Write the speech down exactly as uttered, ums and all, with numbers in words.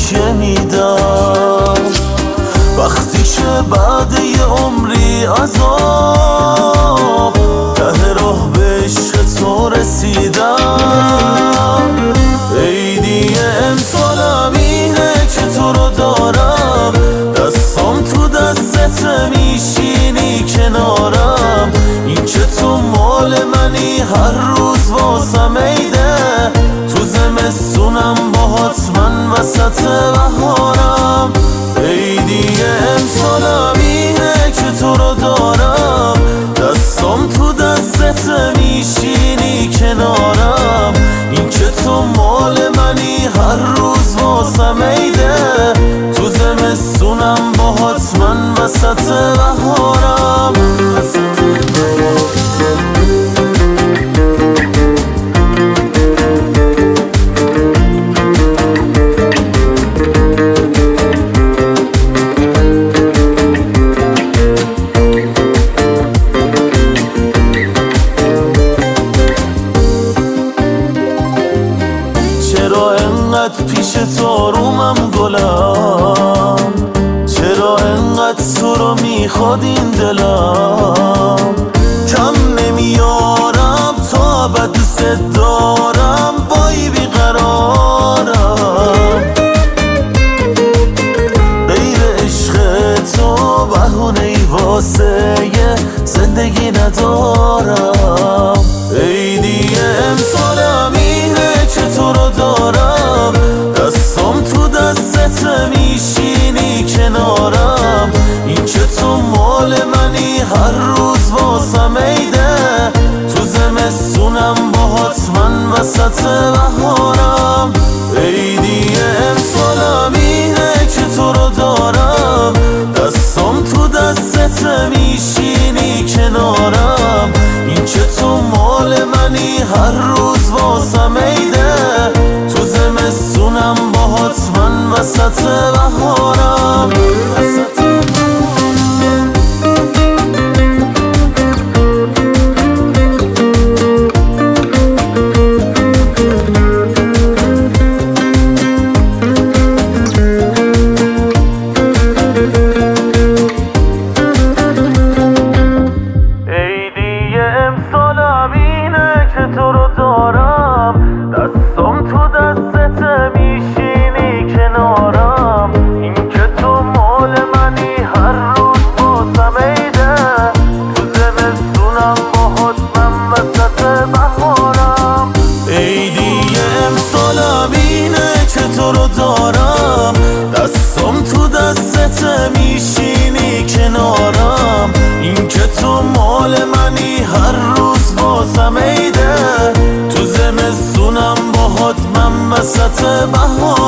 تکیه میدم وقتی که بعد یه عمری عذاب ته راه به عشق تو رسیدم. عیدی امسالم اینه که تو رو دارم، دستام تو دستت میشینی کنارم. این که تو مال منی هر روز واسم عیده، تو زمستونم باهات من وسط بهارم. عیدی امسالم اینه که تو رو دارم، دستام تو دستت میشینی کنارم. این که تو مال منی هر روز واسم عیده، تو زمستونم باهات من وسط بهارم. چرا انقدر پیش تو آرومم گلم، چرا انقدر تو رو میخواد این دلم. کم نمیارم تا ابد دوست دارم، وای بیقرارم. غیر عشق تو بهونه ای واسه زندگی ندارم. عیدی امسالم اینه که تو رو دارم، دستام تو دستت میشینی کنارم. این که تو مال منی هر روز واسم عیده، تو زمستونم باهات من وسط بهارم. عیدی امسالم اینه که تو رو دارم، دستام تو دستت میشینی کنارم. این که تو مال منی هر روز واسم عیده، تو زمستونم باهات من وسط بهارم. تو رو دارم، دستام تو دستت میشینی کنارم. این که تو مال منی هر روز واسم عیده، تو زمستونم باهات من وسط بهارم. عیدی امسالم اینه که تو رو دارم، دستام تو دستت میشینی کنارم. این که تو مال منی هر روز واسم عیده، تو زمستونم باهات من وسط بهار.